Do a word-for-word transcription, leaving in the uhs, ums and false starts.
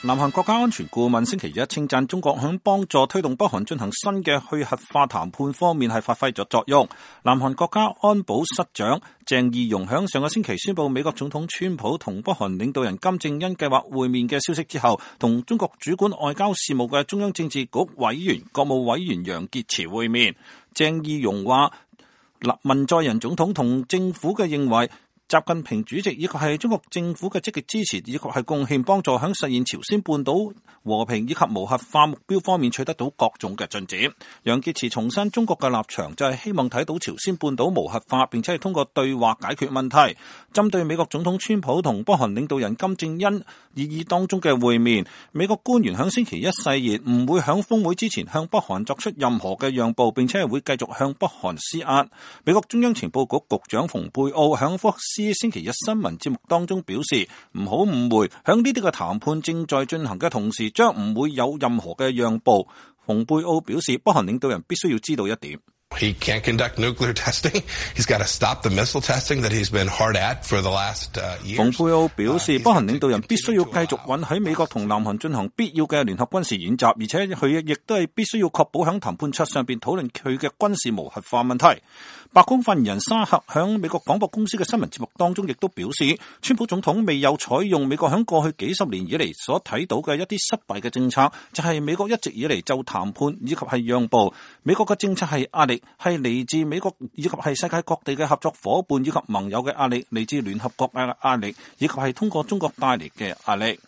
南韓國家安全顧問星期一稱讚中國響幫助推動北韓進行新嘅去核化談判方面係發揮咗作用。南韓國家安保室長鄭義溶響上個星期宣布美國總統川普同北韓領導人金正恩計劃會面嘅消息之後，同中國主管外交事務嘅中央政治局委員、國務委員楊潔篪會面。鄭義溶話，文在寅總統同政府嘅認為，習近平主席以及係中國政府嘅積極支持，以及係貢獻幫助響實現朝鮮半島和平以及無核化目標方面取得到各種嘅進展。楊潔篪重申中國嘅立場就係希望睇到朝鮮半島無核化，並且係通過對話解決問題。針對美國總統川普同北韓領導人金正恩意義當中嘅會面，美國官員響星期一誓言唔會響峰會之前向北韓作出任何嘅讓步，並且係會繼續向北韓施壓。美國中央情報局局長蓬佩奧響福克斯星期日新聞節目當中表示，唔好誤會，響呢啲嘅談判正在進行嘅同時，將唔會有任何嘅讓步。蓬佩奧表示，北韓領導人必須要知道一點。 He can't conduct nuclear testing. He's got to stop the missile testing that he's been hard at for the last years. 蓬佩奧表示，北韓領導人必須要繼續允許美國同南韓進行必要嘅聯合軍事演習，而且佢亦都係必須要確保響談判桌上邊討論佢嘅軍事無核化問題。白宮發言人沙克響美國廣播公司嘅新聞節目當中亦都表示，川普總統未有採用美國響過去幾十年以嚟所睇到嘅一啲失敗嘅政策，就係美國一直以嚟就談判以及係讓步。美國嘅政策係壓力，係嚟自美國以及係世界各地嘅合作夥伴以及盟友嘅壓力，嚟自聯合國嘅壓力，以及係通過中國帶嚟嘅壓力。